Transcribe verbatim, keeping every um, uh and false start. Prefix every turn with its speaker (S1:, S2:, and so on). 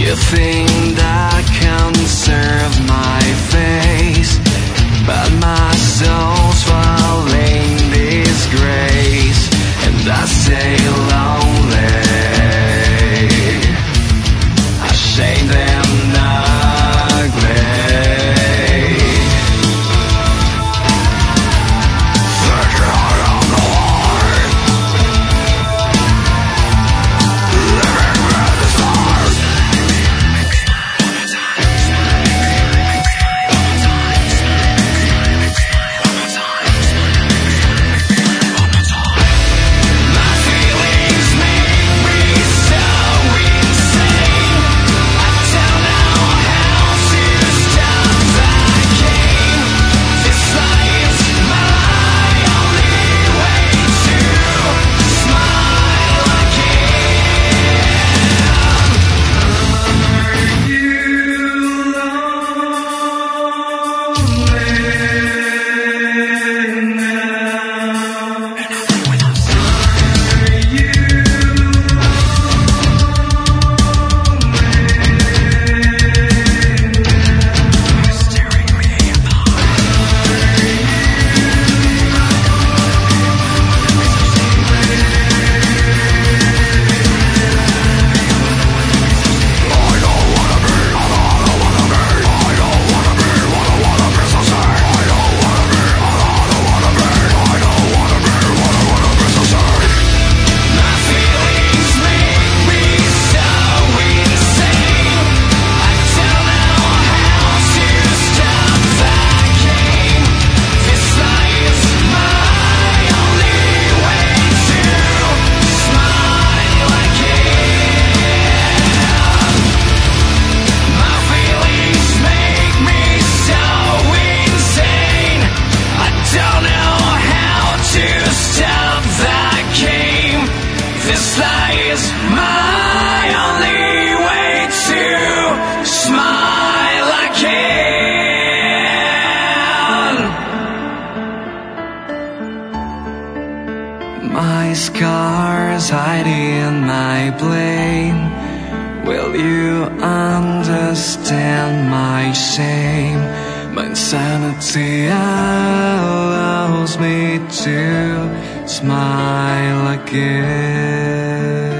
S1: You think that conserve my face, but my soul's falling disgrace, and I stay lonely. I shame them ugly. This is my only way to smile again. My scars hide in my blame. Will you understand my shame? My insanity allows me to smile again.